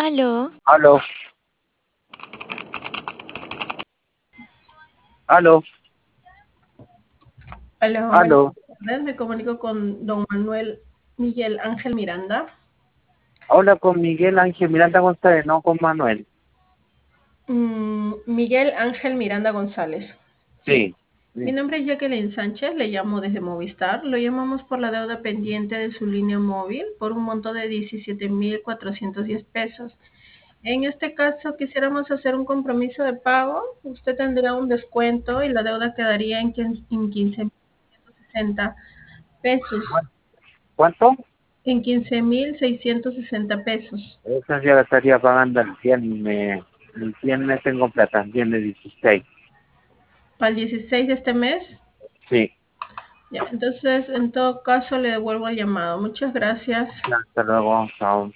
Aló, Aló, aló, Hola, buenas aló. tardes. Me comunico con don Manuel Miguel Ángel Miranda. Habla con Miguel Ángel Miranda González, no con Manuel. Miguel Ángel Miranda González. Sí. Sí, Mi sí. nombre es Jacqueline Sánchez, le llamo desde Movistar. Lo llamamos por la deuda pendiente de su línea móvil por un monto de 17.410 pesos. En este caso, quisiéramos hacer un compromiso de pago. Usted tendría un descuento y la deuda quedaría en 15.660 pesos. ¿Cuánto? En 15.660 pesos. Esa ya la estaría pagando el 100, el 100 me tengo plata, el 100 de 16. Para el 16 de este mes. Sí, Ya, entonces, en todo caso, le devuelvo el llamado. Muchas gracias. hasta luego, chao.